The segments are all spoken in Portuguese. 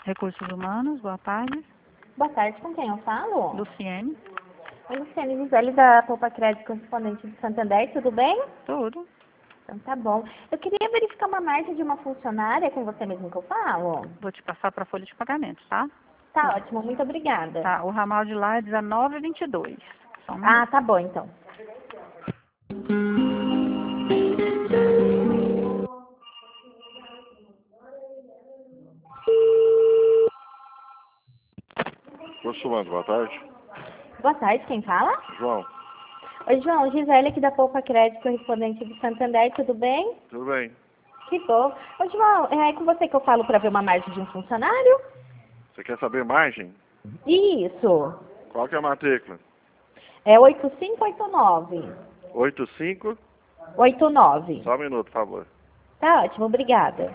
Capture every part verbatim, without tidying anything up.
Recursos Humanos, boa tarde. Boa tarde, com quem eu falo? Luciene. Oi, Luciane Gisele, da Poupa Crédito Correspondente de Santander, tudo bem? Tudo. Então tá bom. Eu queria verificar uma margem de uma funcionária, é com você mesmo que eu falo? Vou te passar para a folha de pagamento, tá? Tá ótimo, muito obrigada. Tá, o ramal de lá é dezenove e vinte e dois. Só um Ah, minuto. tá bom então. Consumando, boa tarde. Boa tarde, quem fala? João, Oi, João, Gisele aqui da Poupa Crédito Correspondente de Santander, tudo bem? tudo bem? Que bom. Ô, João, é com você que eu falo para ver uma margem de um funcionário? Você quer saber margem? Isso. Qual que é a matrícula? É oito cinco oito nove. oito cinco. oito nove. Só um minuto, por favor. Tá ótimo, obrigada.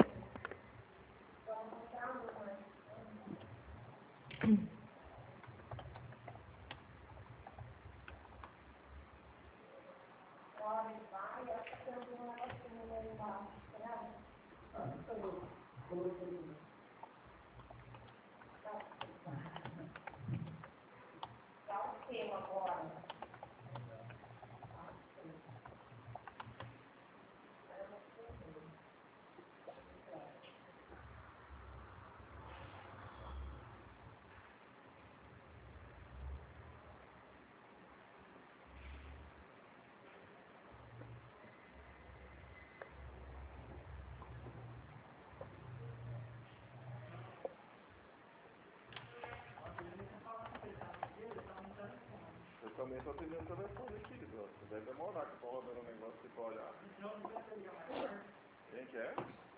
Eu também estou atendendo o telefone aqui, Deus. Deve demorar que eu estou rodando um negócio aqui para olhar. Quem que é?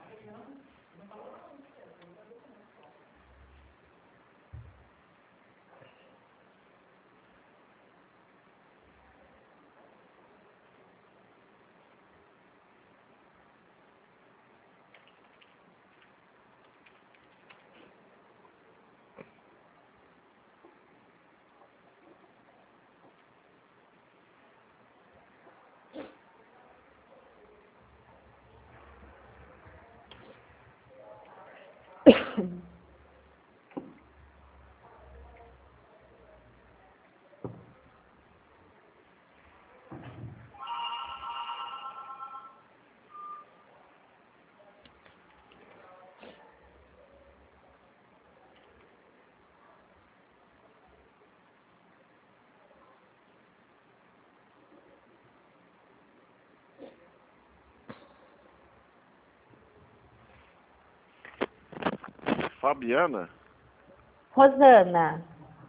Fabiana? Rosana.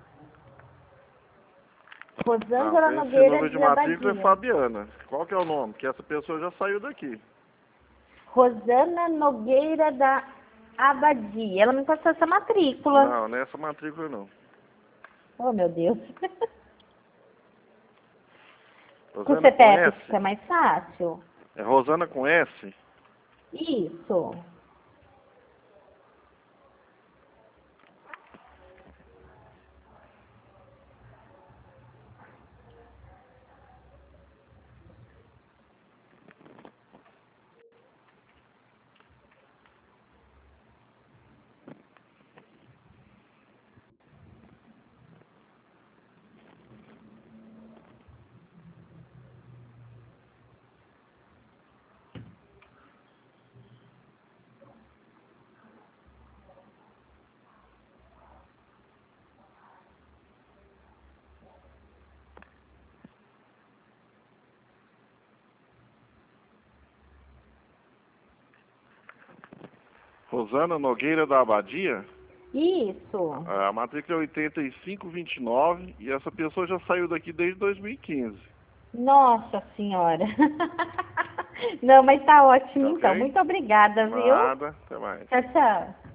Não, Rosângela esse Nogueira número de de matrícula é Abadia. Fabiana. Qual que é o nome? Porque essa pessoa já saiu daqui. Rosana Nogueira da Abadia. Ela me passou essa matrícula. Não, não é essa matrícula não. Oh, meu Deus. Com Rosana C P com F fica S? mais fácil? É Rosana com S? Isso. Rosana Nogueira da Abadia? Isso. A matrícula é oitenta e cinco vinte e nove e essa pessoa já saiu daqui desde dois mil e quinze. Nossa Senhora. Não, mas tá ótimo Tá então. ok? Muito obrigada, viu? Nada, até mais. Tchau, tchau.